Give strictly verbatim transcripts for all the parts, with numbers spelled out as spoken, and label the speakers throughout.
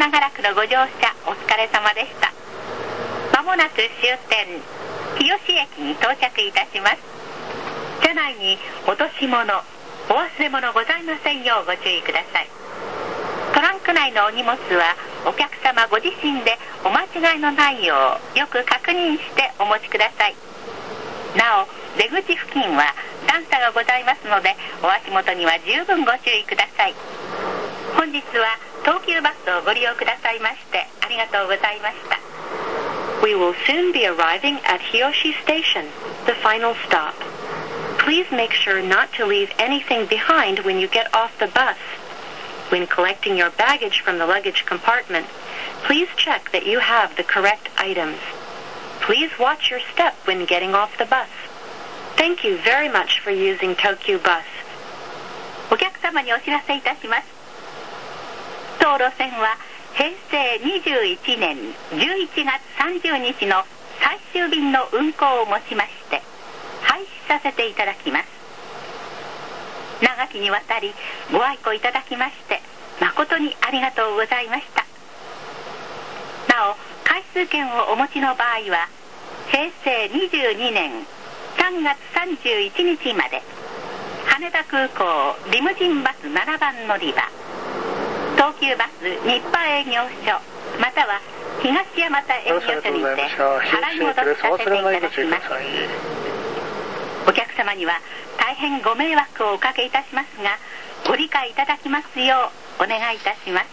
Speaker 1: 長らくのご乗車お疲れ様でした。まもなく終点日吉駅に到着いたします。車内に落とし物、お忘れ物ございませんようご注意ください。トランク内のお荷物はお客様ご自身でお間違いのないようよく確認してお持ちください。なお出口付近は段差がございますのでお足元には十分ご注意ください。本日は東急バスをご利用くださいましてありがとうございました。
Speaker 2: We will soon be arriving at Hiyoshi Station, the final stop. Please make sure not to leave anything behind when you get off the bus. When collecting your baggage from the luggage compartment, please check that you have the correct items. Please watch your step when getting off the bus. Thank you very much for using Tokyu Bus.
Speaker 1: お客様にお知らせいたします。当路線は平成にじゅういちねんじゅういちがつさんじゅうにちの最終便の運行をもちまして廃止させていただきます。長きにわたりご愛顧いただきまして誠にありがとうございました。なお回数券をお持ちの場合は平成にじゅうにねんさんがつさんじゅういちにちまで羽田空港リムジンバスななばん乗り場、東急バス日波営業所または東大和営業所にて払い戻しさせていただきます。お客様には大変ご迷惑をおかけいたしますがご理解いただきますようお願いいたします。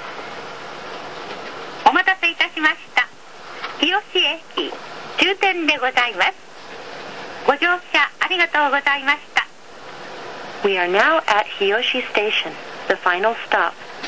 Speaker 1: お待たせいたしました。日吉駅終点でございます。ご乗車ありがとうございました。
Speaker 2: We are now at Hiyoshi Station, the final stop.